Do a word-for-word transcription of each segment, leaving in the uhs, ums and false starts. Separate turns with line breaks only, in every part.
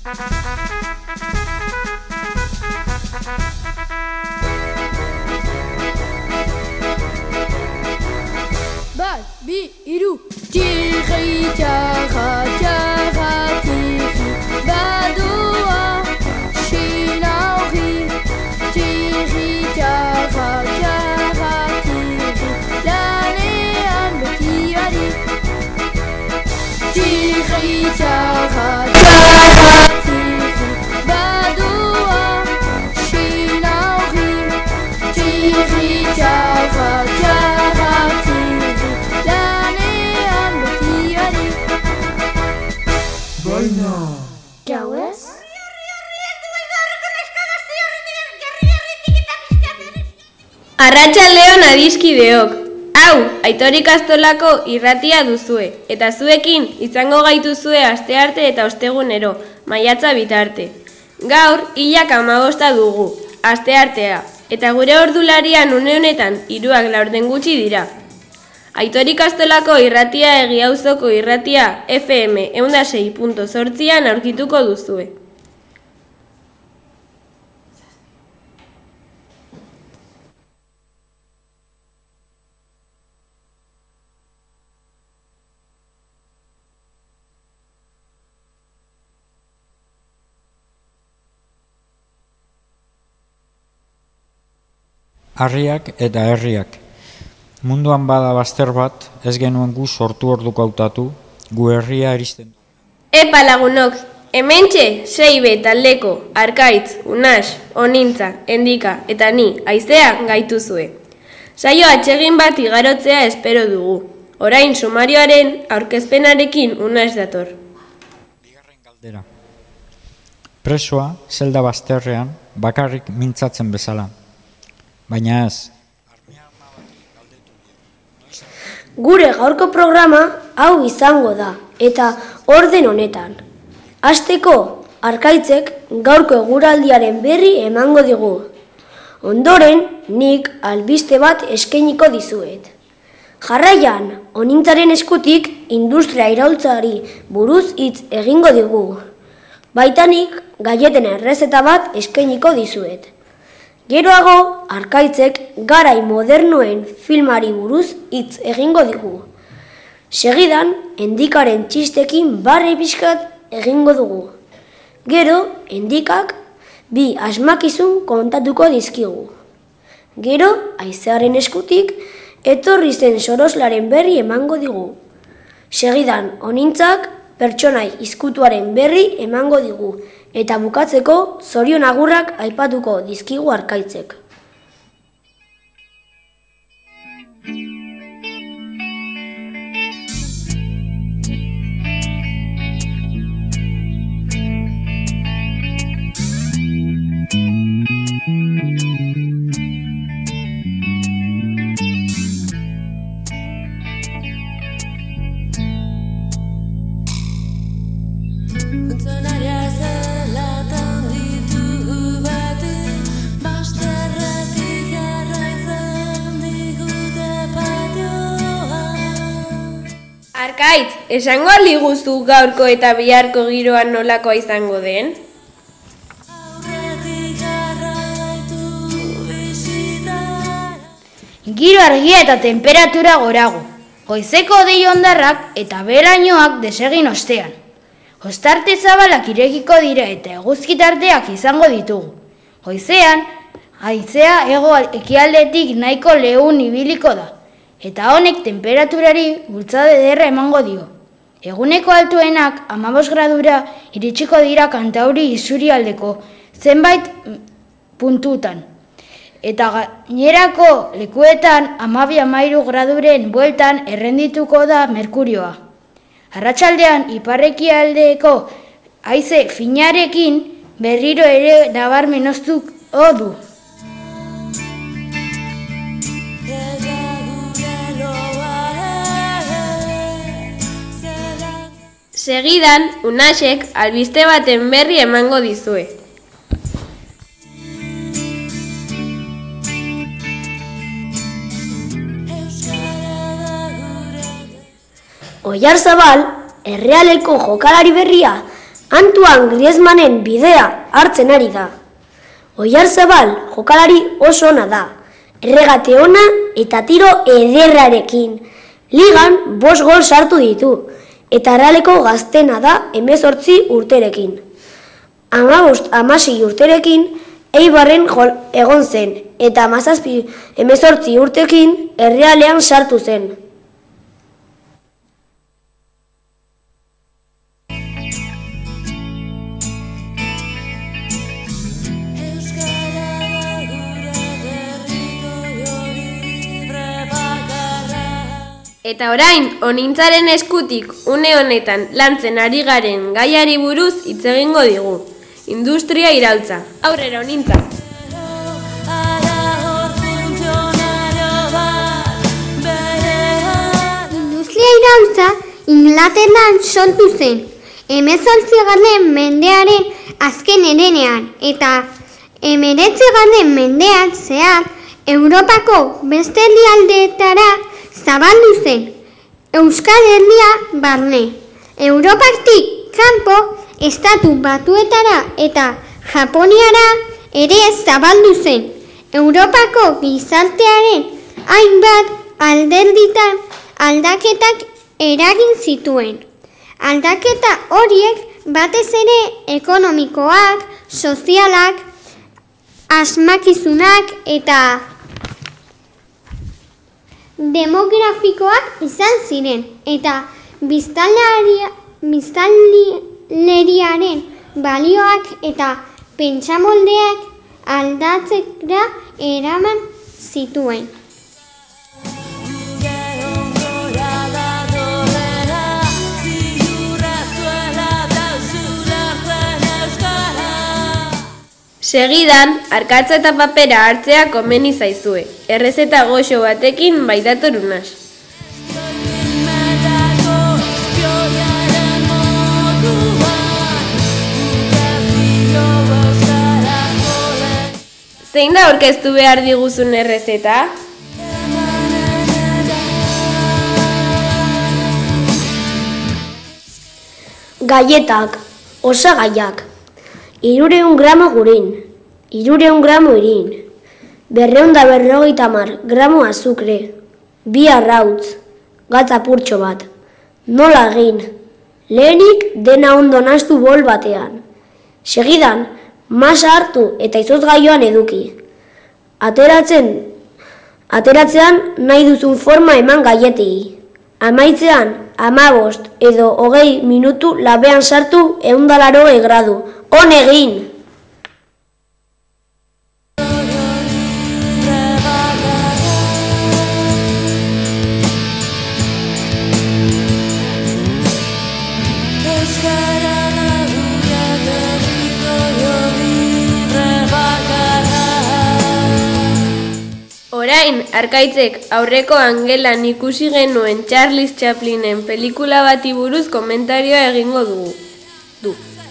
Bat, bi, iru. Tiri, tiara, tiara, tiri. Badoa, shinauri. Tiri, tiara, tiara, tiri. Lanean betiari. Tiri, tiara, tiara, tiri. Badoa, shinauri. Tiri, tiara, tiara, tiri. Lanean betiari.
Baina.
Gauez?
Arratsaldeon adiskideok. Hau, Aitor Ikastolako irratia duzue, eta zuekin izango gaituzue astearte eta ostegunero, maiatza bitarte. Gaur, hilak hamabosta dugu, asteartea, eta gure ordularian une honetan hiruak laurden gutxi dira. Aitor Ikastolako irratia Egiauzoko irratia F M ehun eta sei puntu zortzian aurkituko duzue.
Harriak eta herriak. Munduan bada bazter bat, ez genuen gu sortu orduko hautatu, gu herria eristen.
Epa lagunok, hementxe, Seibe taldeko, Arkaitz, Unas, Onintza, Endika eta ni, Aizea gaituzue. Saio atsegin bat igarotzea espero dugu. Orain sumarioaren aurkezpenarekin Unas dator.
Bigarren galdera. Presoa, zelda bazterrean, bakarrik mintzatzen bezala. Baina ez.
Gure gaurko programa hau izango da, eta orden honetan. Hasteko, Arkaitzek gaurko eguraldiaren berri emango digu. Ondoren, nik albiste bat eskainiko dizuet. Jarraian, Onintzaren eskutik industria iraultzari buruz hitz egingo digu. Baita nik gaieten errezeta bat eskainiko dizuet. Geroago, Arkaitzek garai modernoen filmari buruz hitz egingo digu. Segidan, Endikaren txistekin barre pixkat egingo dugu. Gero, Endikak bi asmakizun kontatuko dizkigu. Gero, Aizearen eskutik, etorri zen soroslaren berri emango digu. Segidan, Onintzak pertsonai izkutuaren berri emango digu. Eta bukatzeko, zorion agurrak aipatuko dizkigu Arkaitzek.
Arkaitz, esango aliguzu gaurko eta biharko giroan nolakoa izango den?
Giro argia eta temperatura gorago. Goizeko hodei hondarrak eta berainoak desegin ostean. Ostarte zabalak irekiko dira eta eguzkitarteak izango ditugu. Goizean, haizea hego ekialdetik nahiko leun ibiliko da. Eta honek temperaturari bultzada ederra emango dio. Eguneko altuenak hamabos gradura iritsiko dira Kantauri isurialdeko zenbait puntutan. Eta gainerako lekuetan hamabi hamahiru graduren bueltan errendituko da merkurioa. Arratsaldean iparrekialdeko haize finarekin berriro ere nabarmen hoztuko du.
Segidan, Unasek albiste baten berri emango dizue.
Oiarzabal, Errealeko jokalari berria, Antoine Griezmannen bidea hartzen ari da. Oiarzabal jokalari oso ona da, erregate ona eta tiro ederrarekin. Ligan bost gol sartu ditu, eta Realeko gaztena da hemezortzi urterekin. Hamabost hamasei urterekin Eibarren egon zen, eta hamazazpi hemezortzi urtekin Errealean sartu zen.
Eta orain, onintzaren eskutik une honetan lantzen ari garen gaiari buruz hitz egingo digu. Industria iraultza. Aurrera onintza.
Industria iraultza Inglaterran sortu zen. hemezortzigarren mendearen azken herenean eta hemeretzigarren mendean zehar Europako beste herrialdeetara zabaldu zen, Euskal Herria barne. Europatik kanpo estatu batuetara eta Japoniara ere zabaldu zen. Europako gizartearen hainbat alderditan aldaketak eragin zituen. Aldaketa horiek batez ere ekonomikoak, sozialak, asmakizunak eta demografikoak izan ziren, eta biztanleriaren balioak eta pentsamoldeak aldatzera eraman zituen.
Segidan, arkatza eta papera hartzea komeni zaizue. Errezeta goxo batekin baitator unaz. Zein da aurkeztu behar diguzun errezeta?
Gaietak, osagaiak. Hirureun gramo gurin, hirureun gramo irin, berreun da berrogeita hamar gramo azukre, bi arrautz, gatz apurtxo bat. Nola egin? Lehenik dena ondo nahastu bol batean. Segidan, masa hartu eta izozgaioan eduki. Ateratzen, ateratzean nahi duzun forma eman gaietei. Amaitzean, hamabost edo hogei minutu labean sartu ehun eta laurogei gradu. On egin!
Orain, Arkaitzek aurreko angelan ikusi genuen Charles Chaplinen pelikula bati buruz komentarioa egingo dugu. Du.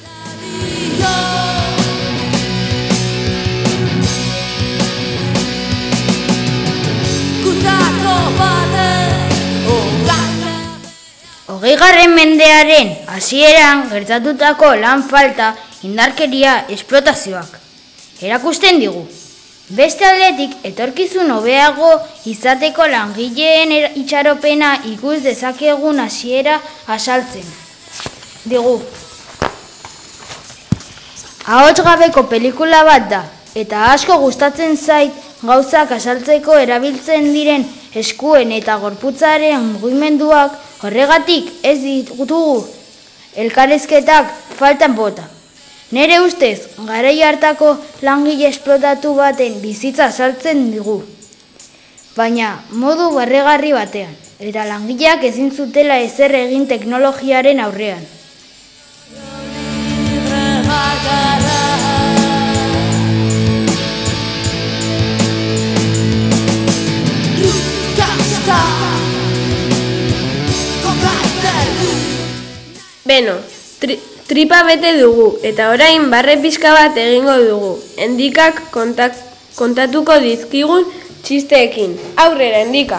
Hogeigarren mendearen hasieran gertatutako lan falta, indarkeria, esplotazioak erakusten digu. Beste aldetik, etorkizun hobeago izateko langileen itxaropena ikus dezakegun hasiera azaltzen digu. Ahots gabeko pelikula bat da, eta asko gustatzen zait gauzak azaltzeko erabiltzen diren eskuen eta gorputzaren mugimenduak. Horregatik ez ditugu elkarrizketak faltan bota. Nere ustez, garai hartako langile esplotatu baten bizitza azaltzen digu, baina modu barregarri batean, eta langileak ezin zutela ezer egin teknologiaren aurrean.
Beno, tri, tripa bete dugu, eta orain barre pixka bat egingo dugu. Endikak kontak, kontatuko dizkigun txisteekin. Aurrera, Endika!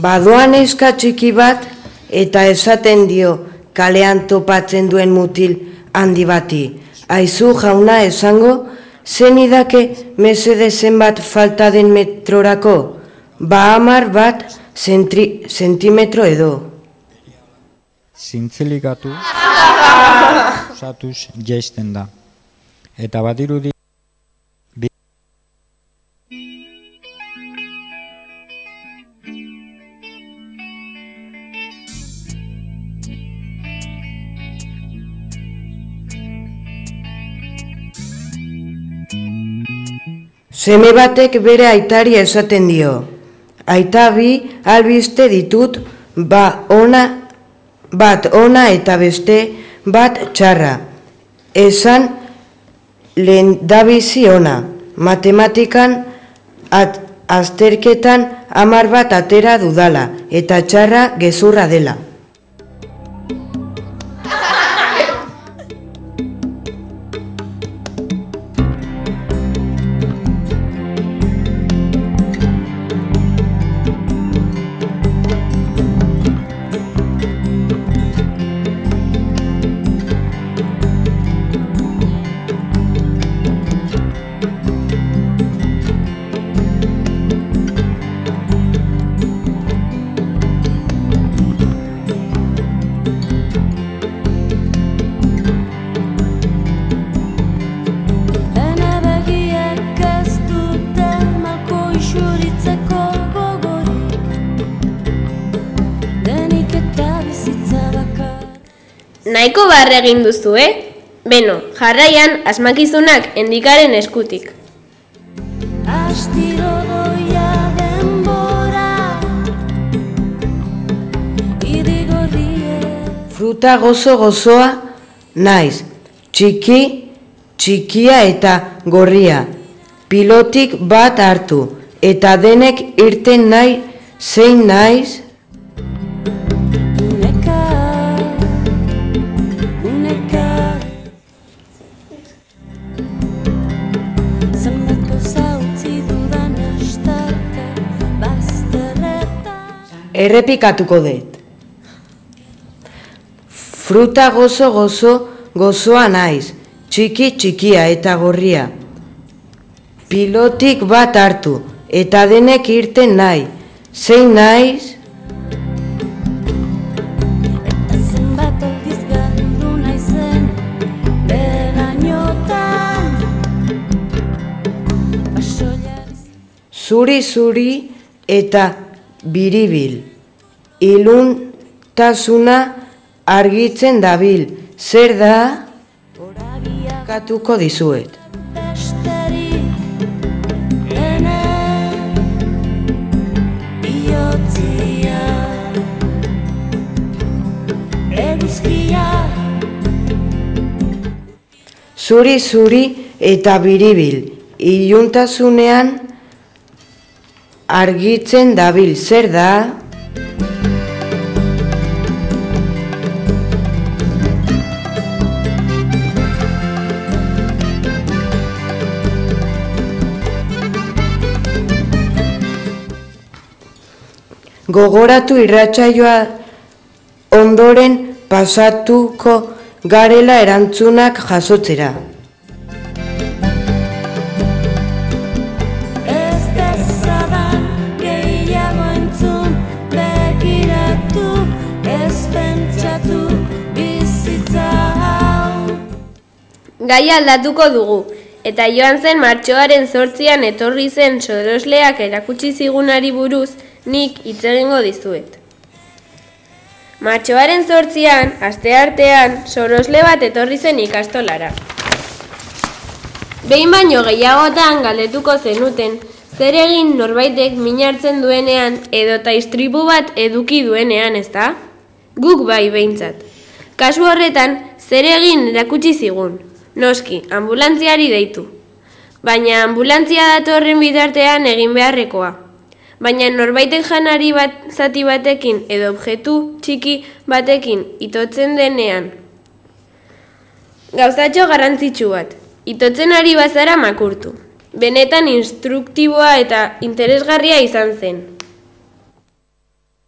Badoan neska txiki bat eta esaten dio kalean topatzen duen mutil handi bati. Aizu jauna esango, zen idake mesede zenbat falta den metrorako? Ba hamar bat zentri, zentimetro edo.
Zintzilikatu, osatuz jaisten da. Eta badirudi
Seme batek bere aitari esaten dio. Aita bi albiste ditut ba ona, bat ona eta beste bat txarra. Esan lehendabizi ona. Matematikan at, azterketan hamar bat atera dudala eta txarra gezurra dela.
Nahiko barre egin duzu, eh? Beno, jarraian asmakizunak endikaren eskutik.
Astiro doia denbora irigorrie.
Fruta gozo gozoa naiz, txiki, txikia eta gorria. Pilotik bat hartu eta denek irten nahi zein naiz. Errepikatuko dut. Fruta gozo gozo gozoa naiz, txiki txikia eta gorria. Pilotik bat hartu eta denek irten nahi, zein naiz?
Eta zenbat aldiz galdu naizen berainotan pasoiariz.
Zuri zuri eta biribil, iluntasuna argitzen dabil, zer da? Katuko dizuet.
Besterik dene bihotzia eguzkia.
Zuri zuri eta biribil, iluntasunean argitzen dabil, zer da? Gogoratu irratsaioa ondoren pasatuko garela erantzunak jasotzera.
Ez dezadan gehiago entzun, begiratu, ez pentsatu bizitza hau.
Gaia aldatuko dugu, eta joan zen martxoaren zortzian etorri zen sorosleak erakutsi zigunari buruz nik hitz egingo dizuet. Martxoaren zortzian, asteartean, sorosle bat etorri zen ikastolara. Behin baino gehiagotan galdetuko zenuten, zer egin norbaitek min hartzen duenean edota istripu bat eduki duenean, ezta? Guk bai behintzat. Kasu horretan, zer egin erakutsi zigun. Noski, ambulantziari deitu. Baina ambulantzia datorren bitartean egin beharrekoa. Baina norbaitek janari bat zati batekin edo objektu txiki batekin itotzen denean. Gauzatxo garrantzitsu bat, itotzen ari bazara makurtu. Benetan instruktiboa eta interesgarria izan zen.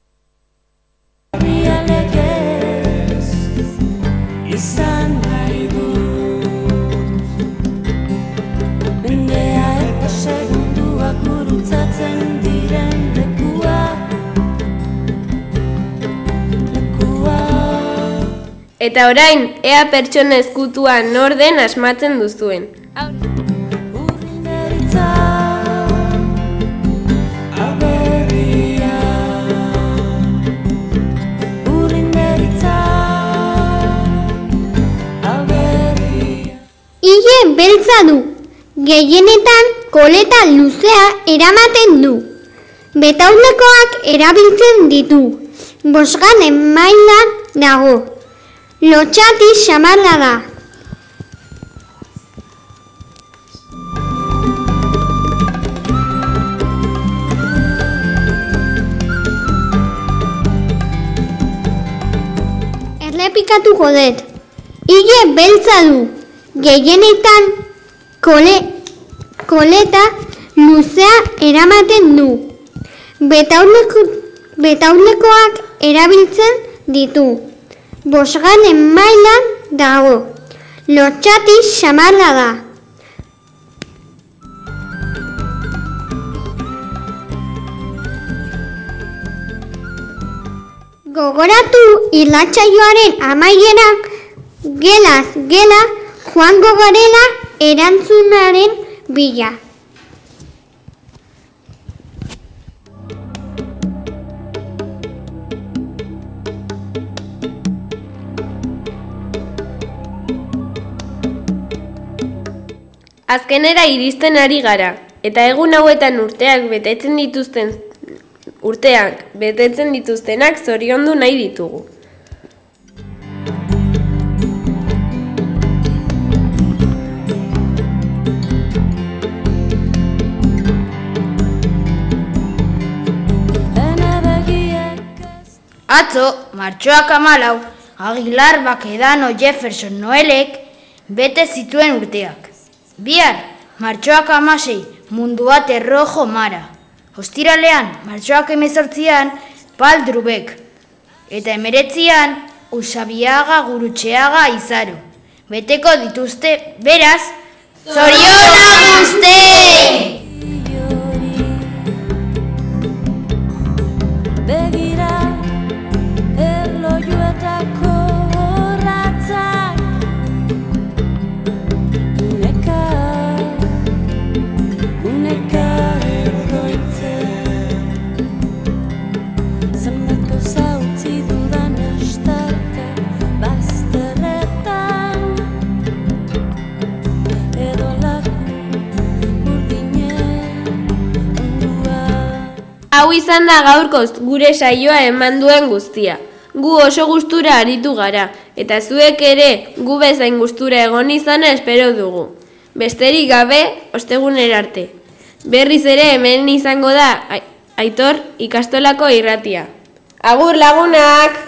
Eta orain, ea pertsona ezkutua nor den asmatzen duzuen.
Ile beltza du, gehienetan koleta luzea eramaten du. Betaurrekoak erabiltzen ditu, bosgarren mailan dago. Lotxati xamarra da. Errepikatuko dut. Ile beltza du, gehienetan kole, koleta luzea eramaten du. Betaurreko, betaurrekoak erabiltzen ditu. Bosgarren mailan dago. Lotxati xamarra da. Gogoratu irratsaioaren amaieran gelaz gela joango garela erantzunaren bila.
Azkenera iristen ari gara, eta egun hauetan urteak betetzen dituzten urteak betetzen dituztenak zoriondu nahi ditugu.
Atzo, martxoak hamalau, Aguilar, Bakedano, Jefferson, Noelek bete zituen urteak. Bihar, martxoak hamasei, Munduat Errojo Mara. Ostiralean, martxoak hemezortzian, Pal Drubek. Eta emeretzian, Usabiaga Gurutxeaga Izaro. Beteko dituzte, beraz, zorionak guztiei!
Begira, erlojuetako horratzak Uneka, uneka erdoitzen Zenbat gauza utzi dudan estarka bazterretan Edo laku urdinen ondua
Hau izan da gaurkoz gure saioa eman duen guztia. Gu oso gustura aritu gara, eta zuek ere gu bezain gustura egon izana espero dugu. Besterik gabe, ostegunera arte. Berriz ere hemen izango da Aitor ikastolako irratia. Agur lagunak!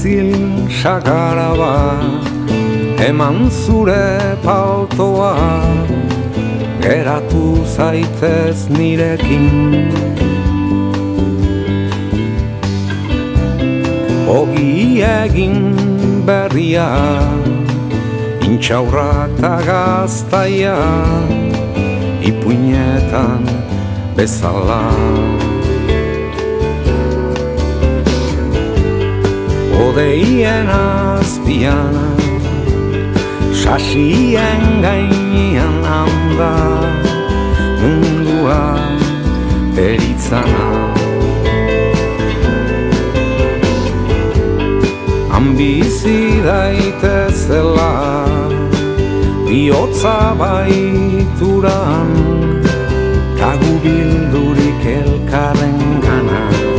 misil sagara bat, eman zure paltoa, geratu zaitez nirekin. Ogi egin berria, intxaurra eta gaztaia, ipuinetan bezala. Odeien azpian, sasien gainean handa, mundua deritzana. Han bizi daitezela, bihotza baituran, kagu bildurik elkarren gana.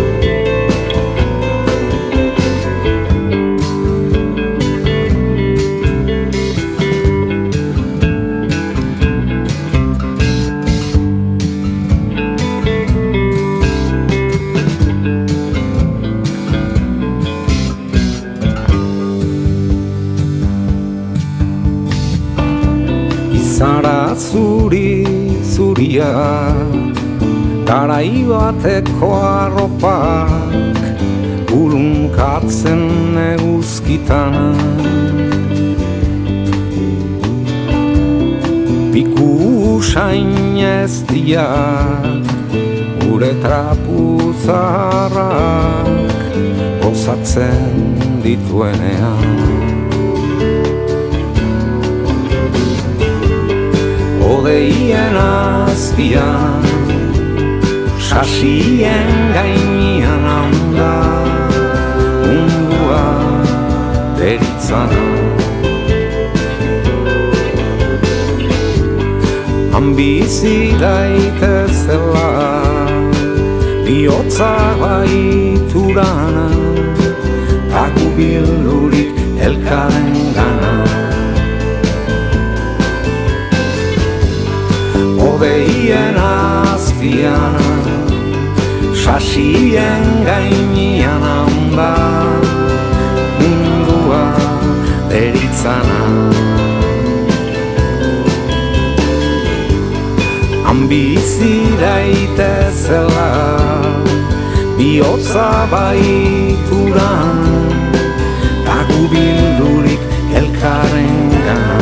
Zara zuri zuria, garai bateko arropak, urunkatzen eguzkitan. Piku usain ez dia, gure trapu zaharrak, gozatzen dituenean. Odeien azpian, sasien gainean handa, mundua deritzana. Han bizi daitezela, bihotza baiturana, kagu bildurik elkarren gana. Odeien azpian, sasien gainean handa, mundua deritzana. Han bizi daitezela, bihotza baituran, kagu bildurik elkarren gana.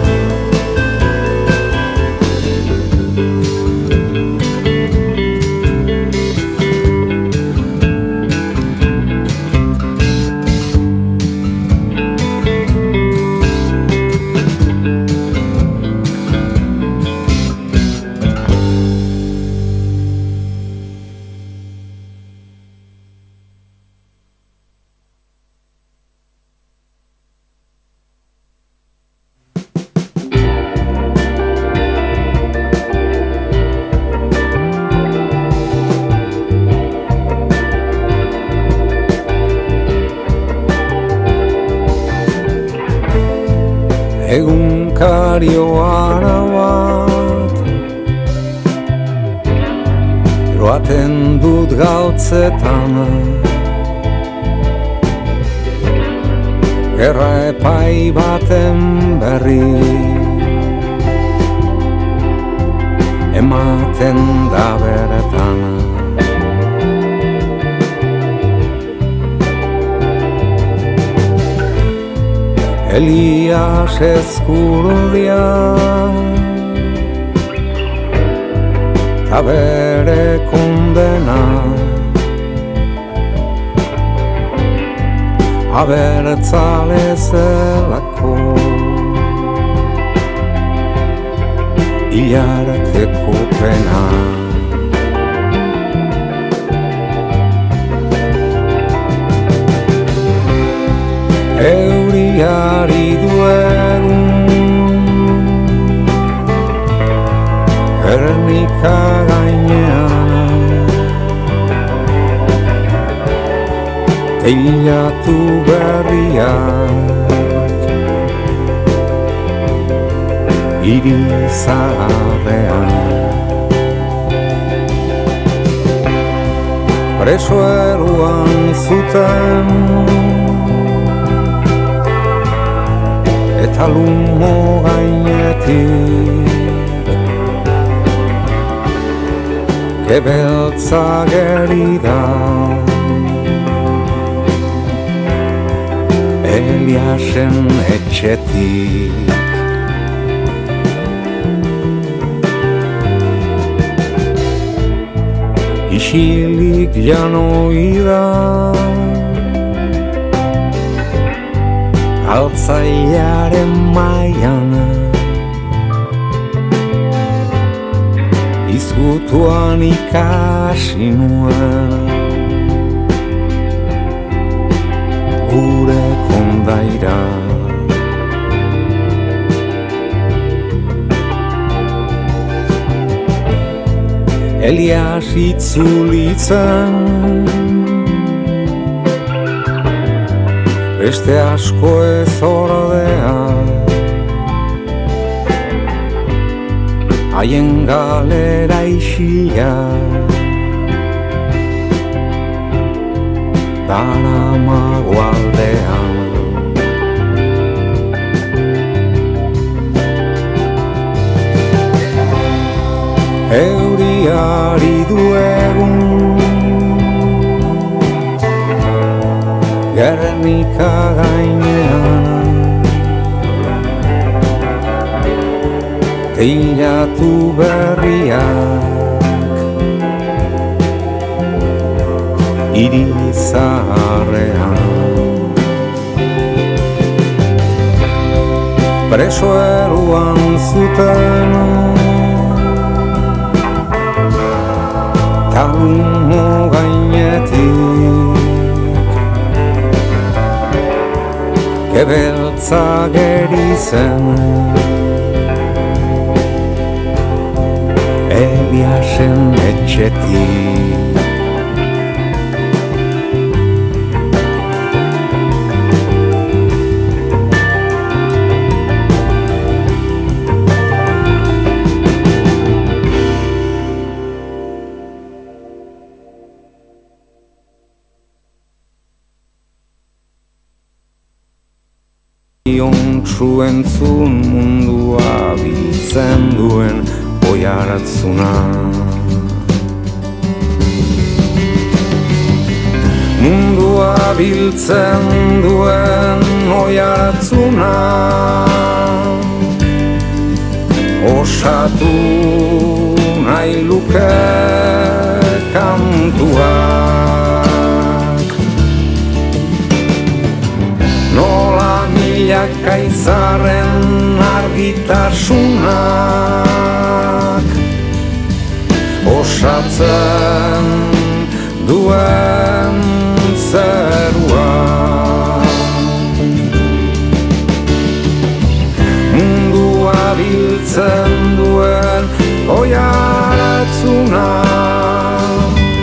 Egunkario ara bat, joaten dut galtzetan, gerra epai baten berri, ematen da beretan. Elias eskurudia, ta bere kondena, abertzale zelako, hilarteko pena. Euriari duegun, Gernika gainean, teilatu berriak, hiri zaharrean. Preso eruan zuten, eta lumo gainetik Gebeltza geri da Eliasen etxetik Isilik janoi da Altzaiaren maian Izkutuan ikasi nuen Gure kondaira Elias itzulitzen Beste asko ez ordea Haien galera isila Daramago aldean Euriari du egun Gernika gainean Teilatu berriak Hiri zaharrean Preso eruan zuten Talumo gainetik Gebeltza geri zen Eliasen etxetik Ontsu entzun mundua biltzen duen oiaratzuna Mundua biltzen duen oiaratzuna Osatu nahi luke kantuak Nola milaka izarren argitasunak Osatzen duen zerua Mundua biltzen duen oiaratzuna